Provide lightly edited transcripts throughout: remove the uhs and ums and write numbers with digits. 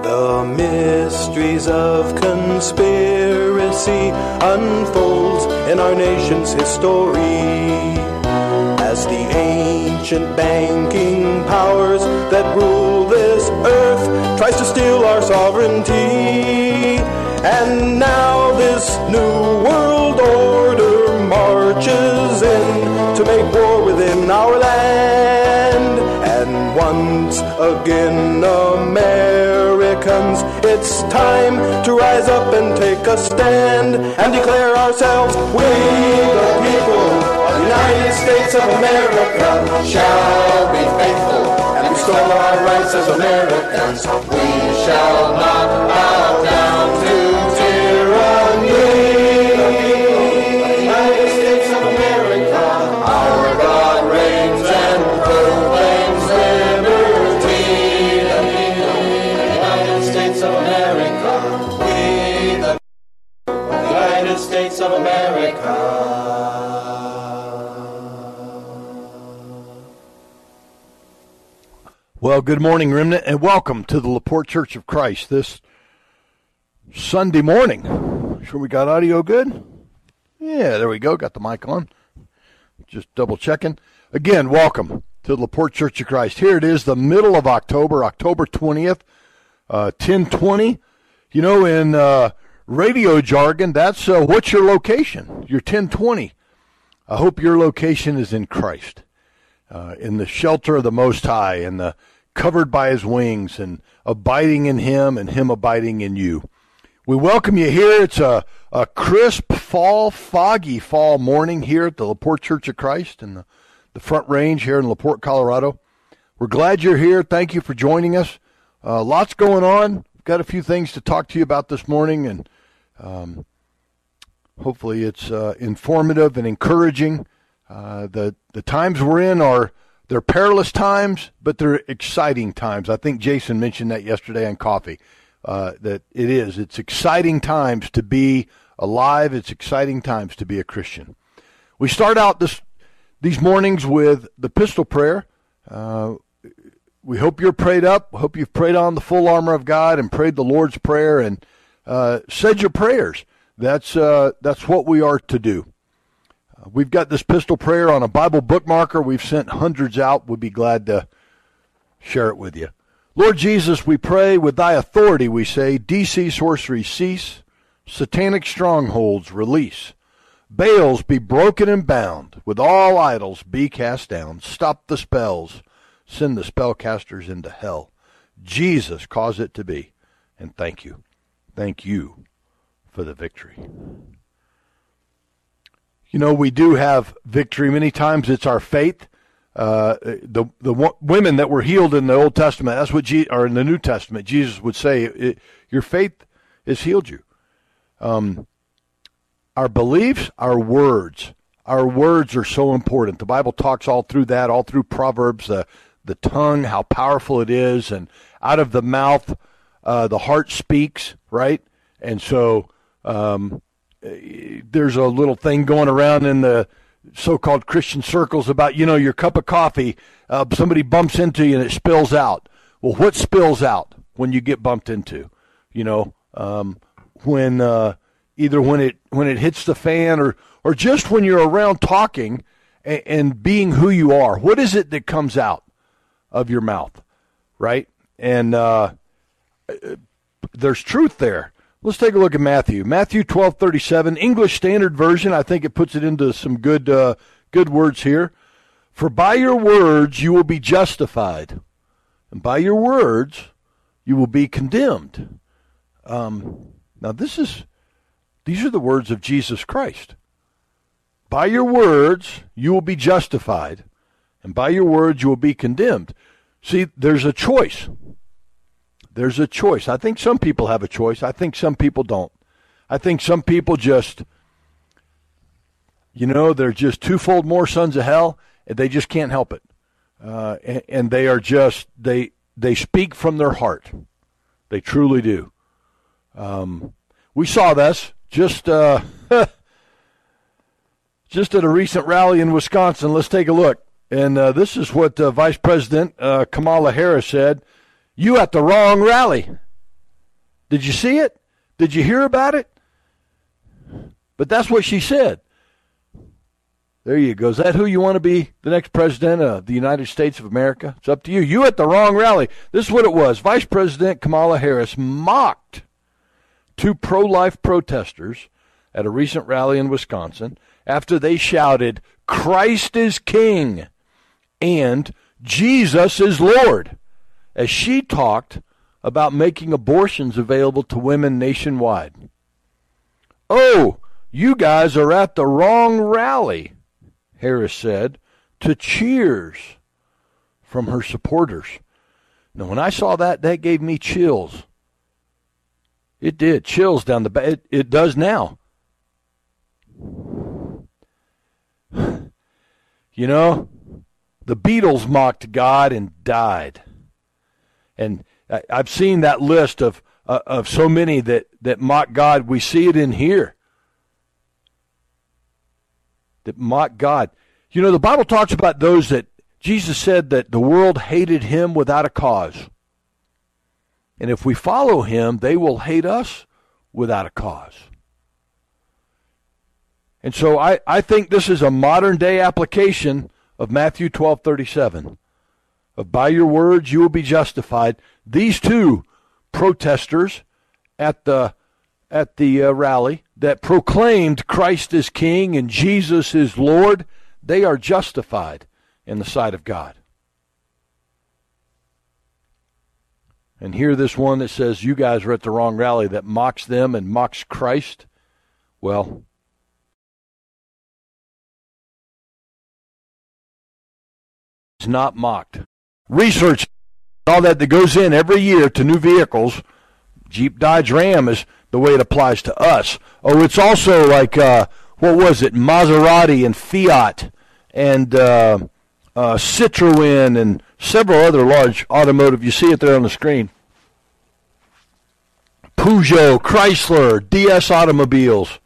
The mysteries of conspiracy unfolds in our nation's history as the ancient banking powers that rule this earth tries to steal our sovereignty. And now this new world order marches in to make war within our land. And once again, Americans, it's time to rise up and take a stand and declare ourselves, we the people of the United States of America shall be faithful and restore our rights as Americans. We shall not bow down to tyranny. The United States of America, our God reigns and proclaims liberty. The United States of America, we the United States of America. Well, good morning, Remnant, and welcome to the LaPorte Church of Christ this Sunday morning. Sure we got audio good? Yeah, there we go. Got the mic on. Just double checking. Again, welcome to the LaPorte Church of Christ. Here it is, the middle of October, October 20th, 10:20. You know, in radio jargon, that's what's your location? Your 10:20. I hope your location is in Christ, in the shelter of the Most High, and the covered by his wings, and abiding in him and him abiding in you. We welcome you here. It's a crisp fall, foggy fall morning here at the LaPorte Church of Christ in the Front Range here in LaPorte, Colorado. We're glad you're here. Thank you for joining us. Lots going on. We've got a few things to talk to you about this morning, and hopefully it's informative and encouraging. The times we're in they're perilous times, but they're exciting times. I think Jason mentioned that yesterday on coffee, that it's exciting times to be alive. It's exciting times to be a Christian. We start out these mornings with the pistol prayer. We hope you're prayed up. We hope you've prayed on the full armor of God and prayed the Lord's Prayer and said your prayers. That's what we are to do. We've got this pistol prayer on a Bible bookmarker. We've sent hundreds out. We'd be glad to share it with you. Lord Jesus, we pray with thy authority, we say, DC sorcery cease, satanic strongholds release, Baals be broken and bound, with all idols be cast down, stop the spells, send the spellcasters into hell. Jesus, cause it to be, and thank you. Thank you for the victory. You know, we do have victory. Many times it's our faith. The women that were healed in the Old Testament, that's what or in the New Testament, Jesus would say, your faith has healed you. Our beliefs, our words are so important. The Bible talks all through that, all through Proverbs, the tongue, how powerful it is, and out of the mouth, the heart speaks, right? And so there's a little thing going around in the so-called Christian circles about, your cup of coffee, somebody bumps into you and it spills out. Well, what spills out when you get bumped into? When either when it hits the fan or just when you're around talking and being who you are. What is it that comes out of your mouth, right? And there's truth there. Let's take a look at Matthew. Matthew 12:37, English Standard Version. I think it puts it into some good words here. For by your words you will be justified, and by your words you will be condemned. Now these are the words of Jesus Christ. By your words you will be justified, and by your words you will be condemned. See, there's a choice. There's a choice. I think some people have a choice. I think some people don't. I think some people just, they're just twofold more sons of hell, and they just can't help it. And they are just, they speak from their heart. They truly do. We saw this just at a recent rally in Wisconsin. Let's take a look. And this is what Vice President Kamala Harris said. You at the wrong rally. Did you see it? Did you hear about it? But that's what she said. There you go. Is that who you want to be the next president of the United States of America? It's up to you. You at the wrong rally. This is what it was. Vice President Kamala Harris mocked two pro-life protesters at a recent rally in Wisconsin after they shouted, "Christ is King," and "Jesus is Lord," as she talked about making abortions available to women nationwide. "Oh, you guys are at the wrong rally," Harris said to cheers from her supporters. Now, when I saw that, that gave me chills. It did, chills down the back. It does now. You know, the Beatles mocked God and died. And I've seen that list of so many that mock God. We see it in here. That mock God. You know, the Bible talks about those that Jesus said that the world hated him without a cause. And if we follow him, they will hate us without a cause. And so I think this is a modern day application of Matthew 12:37. Of by your words you will be justified. These two protesters at the rally that proclaimed Christ is King and Jesus is Lord, they are justified in the sight of God. And here this one that says you guys are at the wrong rally that mocks them and mocks Christ, well, it's not mocked. Research, all that goes in every year to new vehicles, Jeep, Dodge, Ram is the way it applies to us. Oh, it's also like, what was it, Maserati and Fiat and Citroen and several other large automotive. You see it there on the screen. Peugeot, Chrysler, DS Automobiles.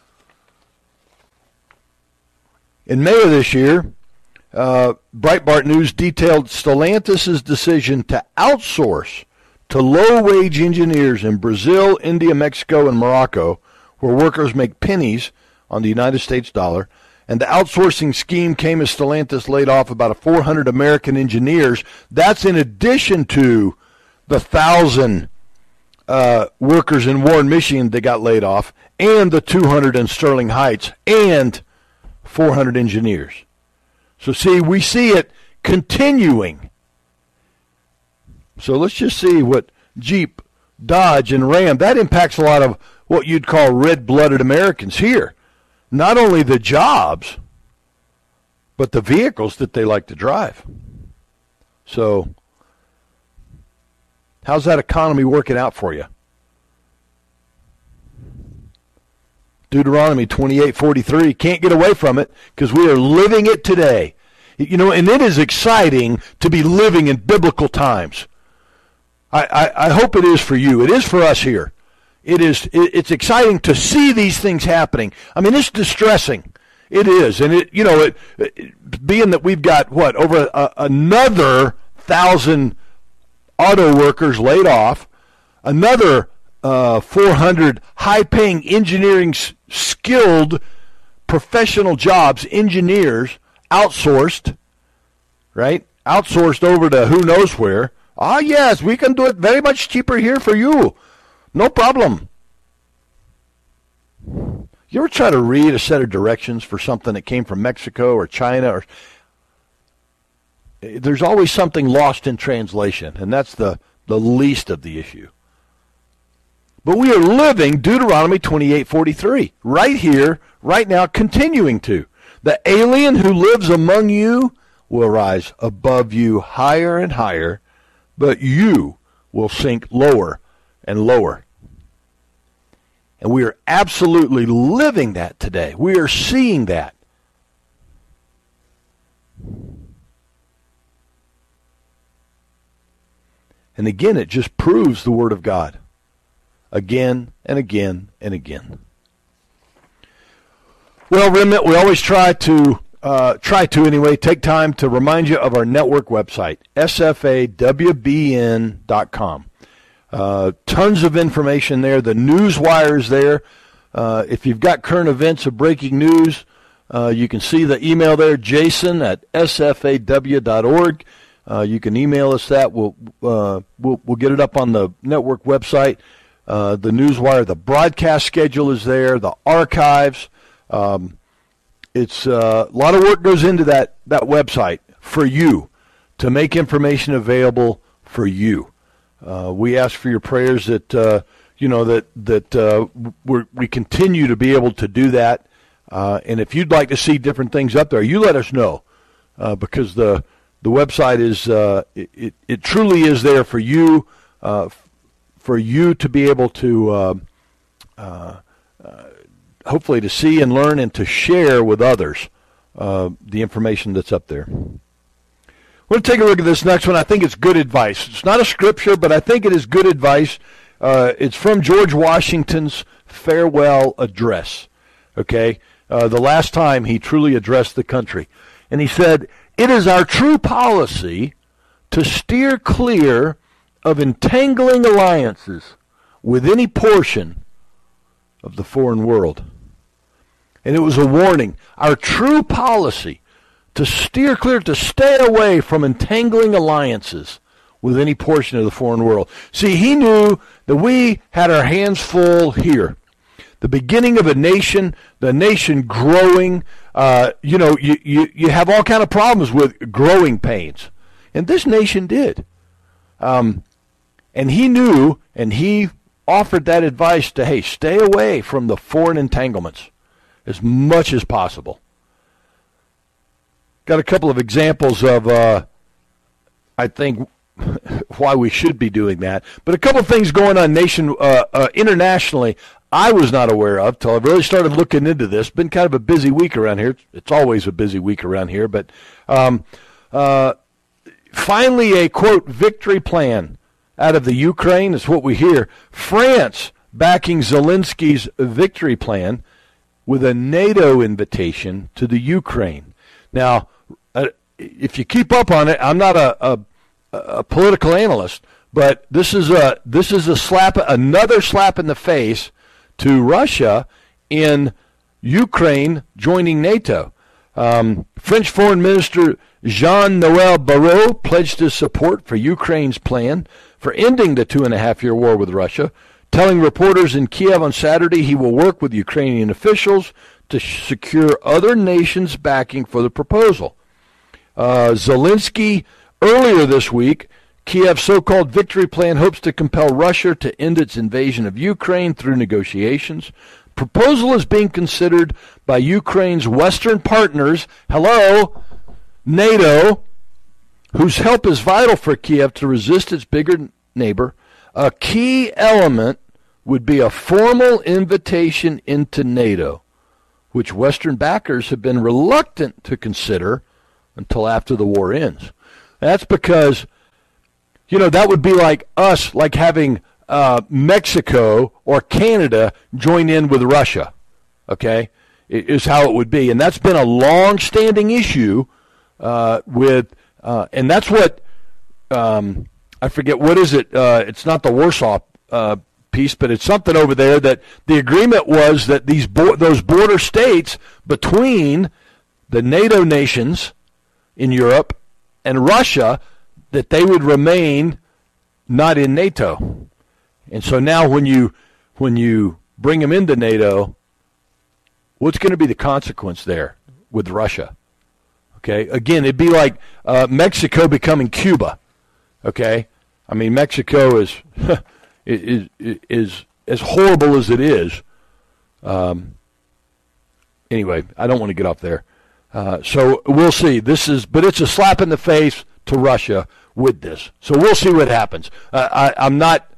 In May of this year, Breitbart News detailed Stellantis' decision to outsource to low-wage engineers in Brazil, India, Mexico, and Morocco, where workers make pennies on the United States dollar. And the outsourcing scheme came as Stellantis laid off about 400 American engineers. That's in addition to the 1,000 workers in Warren, Michigan that got laid off, and the 200 in Sterling Heights, and 400 engineers. So see, we see it continuing. So let's just see what Jeep, Dodge, and Ram, that impacts a lot of what you'd call red-blooded Americans here. Not only the jobs, but the vehicles that they like to drive. So how's that economy working out for you? Deuteronomy 28:43. Can't get away from it because we are living it today. You know, and it is exciting to be living in biblical times. I hope it is for you. It is for us here. It's exciting to see these things happening. I mean, it's distressing. It is. And being that we've got, over another 1,000 auto workers laid off, another 400 high-paying engineering skilled professional jobs, engineers, outsourced, right? Outsourced over to who knows where. Ah, yes, we can do it very much cheaper here for you. No problem. You ever try to read a set of directions for something that came from Mexico or China? There's always something lost in translation, and that's the least of the issue. But we are living Deuteronomy 28:43 right here, right now, continuing to. The alien who lives among you will rise above you higher and higher, but you will sink lower and lower. And we are absolutely living that today. We are seeing that. And again, it just proves the Word of God. Again and again and again. Well, Remnant, we always try to take time to remind you of our network website, sfawbn.com. Tons of information there. The news wire is there. If you've got current events or breaking news, you can see the email there, jason@sfaw.org. You can email us that. We'll get it up on the network website. The newswire, the broadcast schedule is there, the archives. It's a lot of work goes into that website for you to make information available for you. We ask for your prayers that we continue to be able to do that. And if you'd like to see different things up there, you let us know, because the website is it truly is there for you to be able to hopefully to see and learn and to share with others the information that's up there. We're going to take a look at this next one. I think it's good advice. It's not a scripture, but I think it is good advice. It's from George Washington's farewell address, okay? The last time he truly addressed the country. And he said, "It is our true policy to steer clear of entangling alliances with any portion of the foreign world." And it was a warning. Our true policy to steer clear, to stay away from entangling alliances with any portion of the foreign world. See, he knew that we had our hands full here. The beginning of a nation, the nation growing, you have all kind of problems with growing pains. And this nation did. And he knew, and he offered that advice to, hey, stay away from the foreign entanglements as much as possible. Got a couple of examples of, I think, why we should be doing that. But a couple of things going on internationally I was not aware of till I really started looking into this. Been kind of a busy week around here. It's always a busy week around here. But finally a, quote, victory plan out of the Ukraine is what we hear. France backing Zelensky's victory plan with a NATO invitation to the Ukraine. Now, if you keep up on it, I'm not a political analyst, but this is a slap, another slap in the face to Russia in Ukraine joining NATO. French Foreign Minister Jean-Noël Barrot pledged his support for Ukraine's plan for ending the 2.5-year war with Russia, telling reporters in Kiev on Saturday he will work with Ukrainian officials to secure other nations' backing for the proposal. Zelensky, earlier this week, Kiev's so-called victory plan hopes to compel Russia to end its invasion of Ukraine through negotiations. Proposal is being considered by Ukraine's Western partners, NATO, whose help is vital for Kiev to resist its bigger neighbor. A key element would be a formal invitation into NATO, which Western backers have been reluctant to consider until after the war ends. That's because, that would be like us, like having Mexico or Canada join in with Russia, okay, is how it would be. And that's been a long-standing issue and that's what, I forget, what is it? It's not the Warsaw piece, but it's something over there that the agreement was that those border states between the NATO nations in Europe and Russia, that they would remain not in NATO. And so now when you bring them into NATO, what's going to be the consequence there with Russia? Okay, again, it'd be like Mexico becoming Cuba. Okay, I mean, Mexico is as horrible as it is. Anyway, I don't want to get off there. So we'll see. But it's a slap in the face to Russia with this. So we'll see what happens. I'm not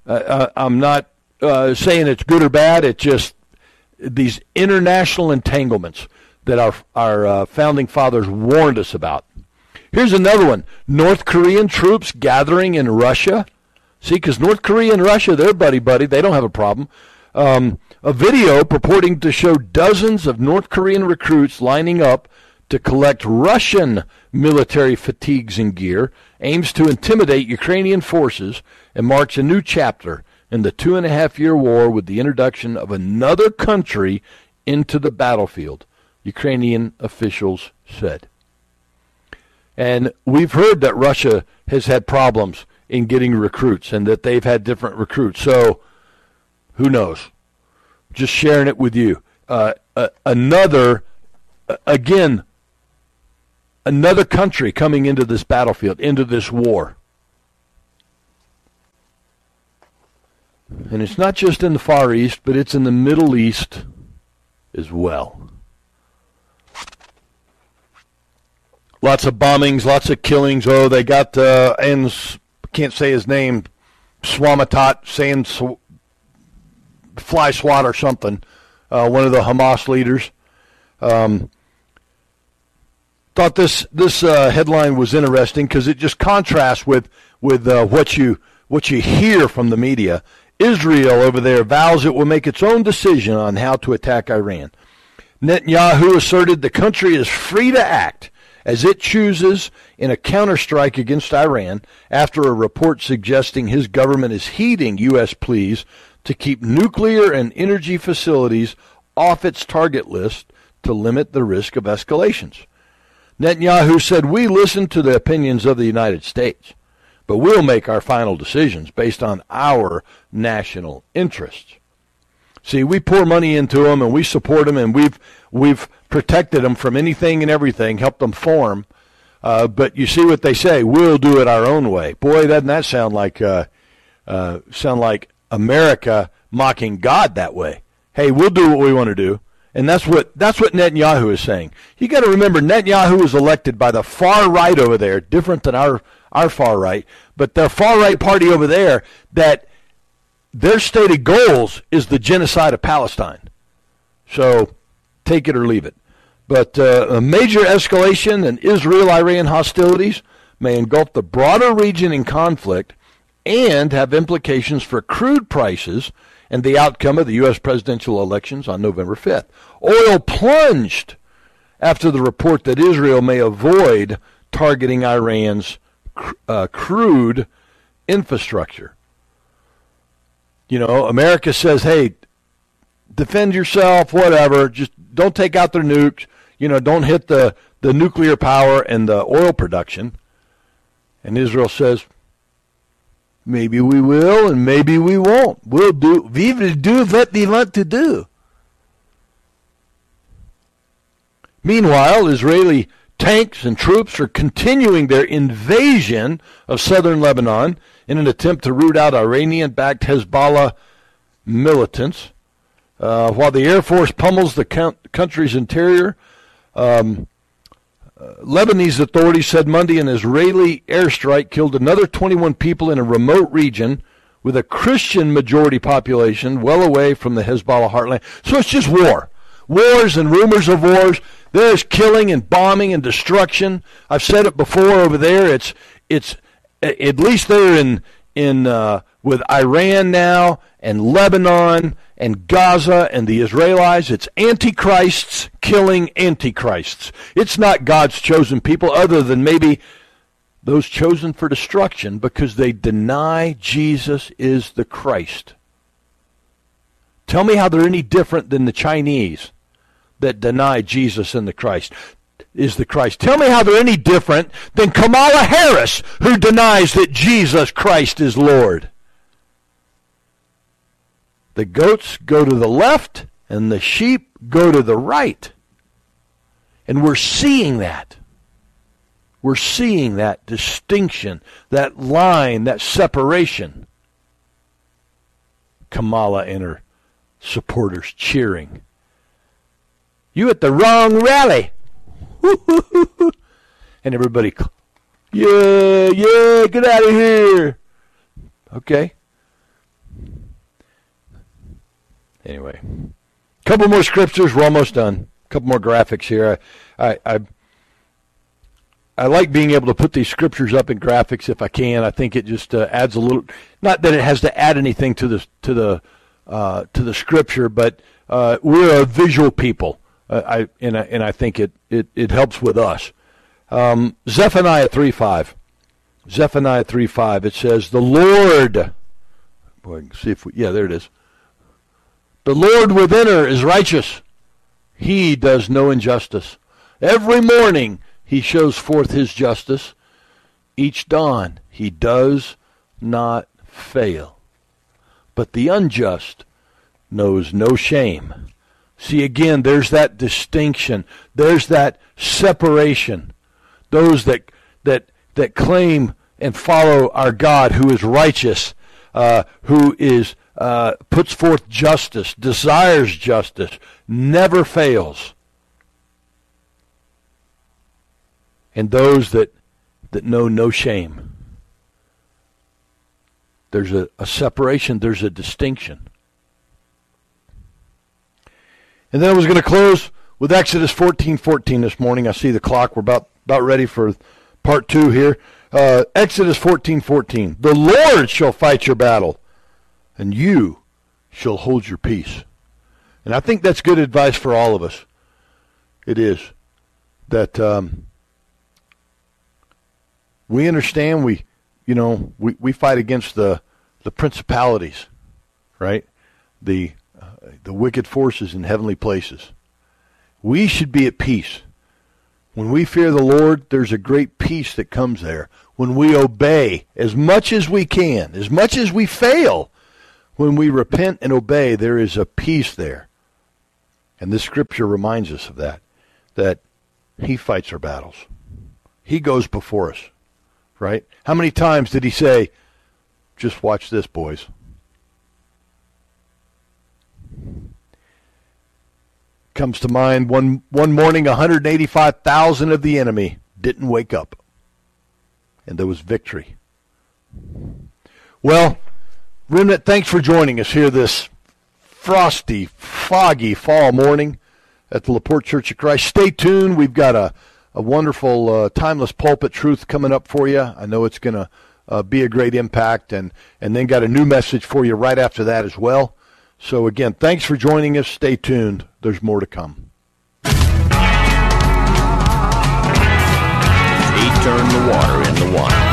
saying it's good or bad. It's just these international entanglements that our founding fathers warned us about. Here's another one. North Korean troops gathering in Russia. See, because North Korea and Russia, they're buddy-buddy. They don't have a problem. A video purporting to show dozens of North Korean recruits lining up to collect Russian military fatigues and gear, aims to intimidate Ukrainian forces, and marks a new chapter in the 2.5-year war with the introduction of another country into the battlefield, Ukrainian officials said. And we've heard that Russia has had problems in getting recruits and that they've had different recruits. So, who knows? Just sharing it with you. Another country coming into this battlefield, into this war. And it's not just in the Far East, but it's in the Middle East as well. Lots of bombings, lots of killings. Oh, they got, and can't say his name, Swamitat, saying Fly Swat or something, one of the Hamas leaders. Thought this headline was interesting because it just contrasts with what you hear from the media. Israel over there vows it will make its own decision on how to attack Iran. Netanyahu asserted the country is free to act as it chooses in a counterstrike against Iran after a report suggesting his government is heeding U.S. pleas to keep nuclear and energy facilities off its target list to limit the risk of escalations. Netanyahu said, "We listen to the opinions of the United States, but we'll make our final decisions based on our national interests." See, we pour money into them and we support them and we've protected them from anything and everything, helped them form. But you see what they say, we'll do it our own way. Boy, doesn't that sound like America mocking God that way. Hey, we'll do what we want to do. And that's what Netanyahu is saying. You got to remember, Netanyahu was elected by the far right over there, different than our far right, but the far right party over there, that their stated goals is the genocide of Palestine. So take it or leave it. But a major escalation in Israel-Iran hostilities may engulf the broader region in conflict and have implications for crude prices and the outcome of the U.S. presidential elections on November 5th. Oil plunged after the report that Israel may avoid targeting Iran's crude infrastructure. You know, America says, hey, defend yourself, whatever, just don't take out their nukes, don't hit the nuclear power and the oil production. And Israel says, maybe we will and maybe we won't. We will do what we want to do. Meanwhile, Israeli tanks and troops are continuing their invasion of southern Lebanon in an attempt to root out Iranian-backed Hezbollah militants. While the Air Force pummels the country's interior, Lebanese authorities said Monday an Israeli airstrike killed another 21 people in a remote region with a Christian majority population well away from the Hezbollah heartland. So it's just war. Wars and rumors of wars. There's killing and bombing and destruction. I've said it before over there. It's at least they're in with Iran now and Lebanon and Gaza and the Israelis. It's antichrists killing antichrists. It's not God's chosen people other than maybe those chosen for destruction because they deny Jesus is the Christ. Tell me how they're any different than the Chinese that deny Jesus and the Christ is the Christ. Tell me how they're any different than Kamala Harris, who denies that Jesus Christ is Lord. The goats go to the left and the sheep go to the right. And we're seeing that. We're seeing that distinction, that line, that separation. Kamala and her supporters cheering. You at the wrong rally. And everybody, yeah, get out of here. Okay. Anyway, a couple more scriptures. We're almost done. A couple more graphics here. I like being able to put these scriptures up in graphics if I can. I think it just adds a little. Not that it has to add anything to the scripture, but we're a visual people. I think it helps with us. Zephaniah 3:5. Zephaniah 3:5. It says, "The Lord." Boy, see if there it is. "The Lord within her is righteous. He does no injustice. Every morning he shows forth his justice. Each dawn he does not fail. But the unjust knows no shame." See, again, there's that distinction. There's that separation. Those that claim and follow our God, who is righteous, who is puts forth justice, desires justice, never fails. And those that know no shame. There's a separation, there's a distinction. And then I was going to close with Exodus 14:14 this morning. I see the clock. We're about ready for part 2 here. Exodus 14:14. "The Lord shall fight your battle, and you shall hold your peace." And I think that's good advice for all of us. It is. That we understand we fight against the principalities, right? The wicked forces in heavenly places. We should be at peace. When we fear the Lord, there's a great peace that comes there. When we obey as much as we can, as much as we fail, when we repent and obey, there is a peace there. And this scripture reminds us of that he fights our battles. He goes before us, right? How many times did he say, "Just watch this, boys"? Comes to mind one morning, 185,000 of the enemy didn't wake up. And there was victory. Well, Remnant, thanks for joining us here this frosty, foggy fall morning at the LaPorte Church of Christ. Stay tuned. We've got a wonderful Timeless Pulpit Truth coming up for you. I know it's going to be a great impact. And then got a new message for you right after that as well. So, again, thanks for joining us. Stay tuned. There's more to come. He turned the water into wine.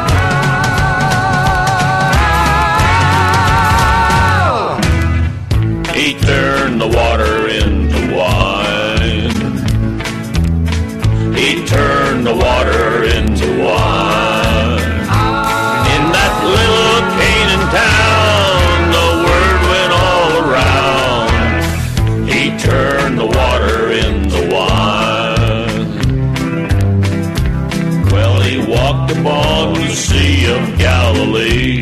He turned the water into wine. He turned the water into wine. In that little Canaan town, the word went all around. He turned the water into wine. Well, he walked upon the Sea of Galilee.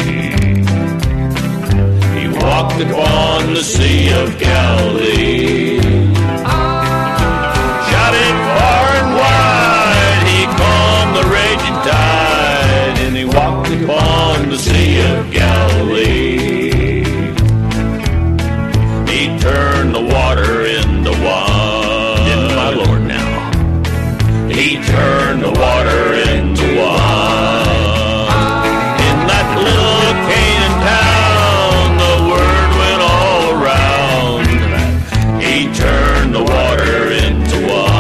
He walked upon the Sea of Galilee. Shouted far and wide, he calmed the raging tide, and he walked upon the Sea of Galilee. He turned the water into wine. Didn't my Lord now? He turned the water into wine. In that little Canaan town, the word went all around. He turned the water into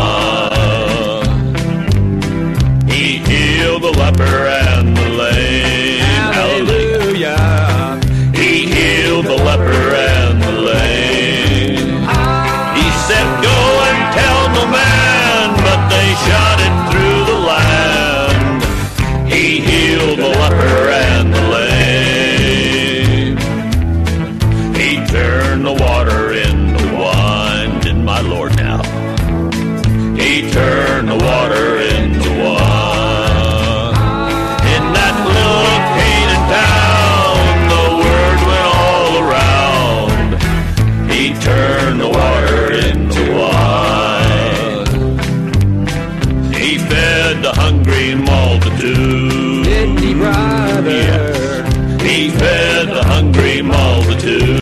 wine. He healed the leper and the lame. Hallelujah. He healed the leper and the lame. He said, "Go and tell no man," but they shot it through the land. He healed the leper and the lame. He turned the water into wine. Did my Lord now? He turned the water into wine. In that little Canaan town, the word went all around. He turned the water into wine. He fed the hungry multitude. Didn't he, brother? Yeah. He fed